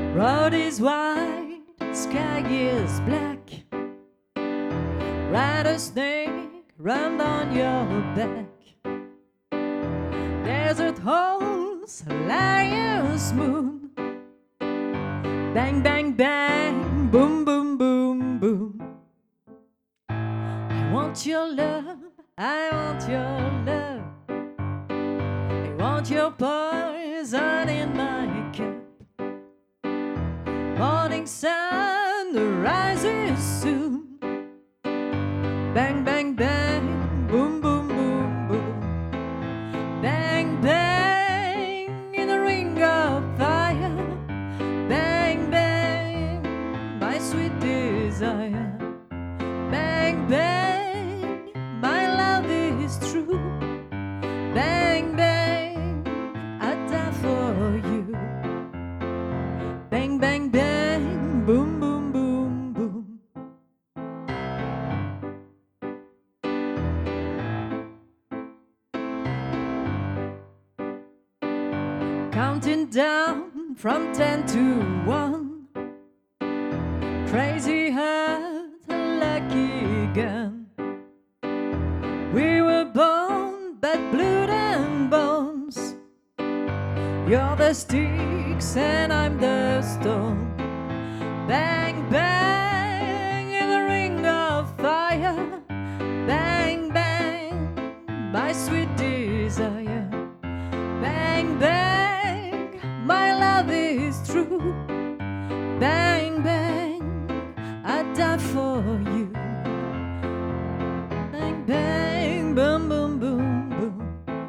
Road is wide, sky is black. Ride a snake, run down your back. Desert holes, lion's moon. Bang, bang, bang, boom, boom, boom, boom. I want your love, I want your love. I want your poison in my cup. Morning sun rises soon. Bang, bang, bang, boom, boom, boom, boom. Bang, bang, in a ring of fire. Bang, bang, my sweet desire. Bang, bang, my love is true. Bang, bang, I die for you. Bang, bang, bang, boom, boom, boom, boom. Counting down from 10 to 1. Crazy heart, lucky gun. We were born bad blood and bones. You're the sticks and I'm the stone. Bang, bang, in the ring of fire. Bang, bang, my sweet desire. Bang, bang, my love is true. Bang, bang, I die for you. Bang, bang, boom, boom, boom, boom.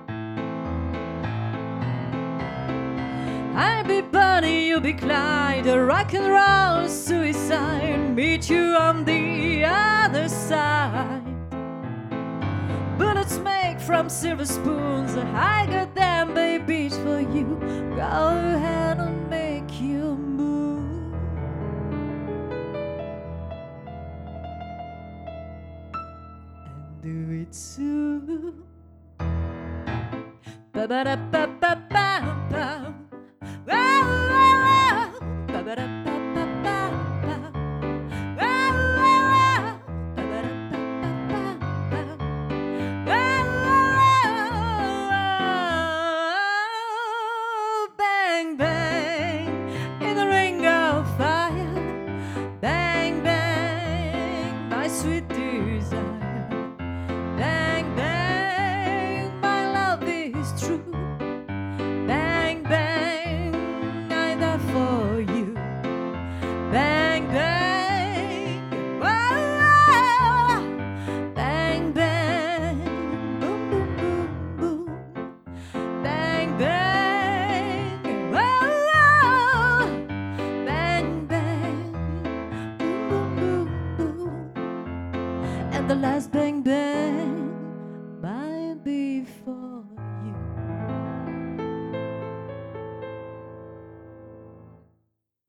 I'll be Bonnie, you'll be Clyde, a rock and roll suicide. Meet you on the other side. Bullets make from silver spoons. I got them babies for you. Go ahead and make your move. And do it soon. Ba-ba-da-ba-ba-ba-ba. Bang, bang, in the ring of fire. Bang, bang, my sweet desire. Bang, bang, my love is true. Bang, bang, I die for you. Bang, bang, whoa, bang, bang, boom, boom, boom, boom. Bang, bang, whoa, bang, bang, boom, boom, boom, boom. And the last bang, bang.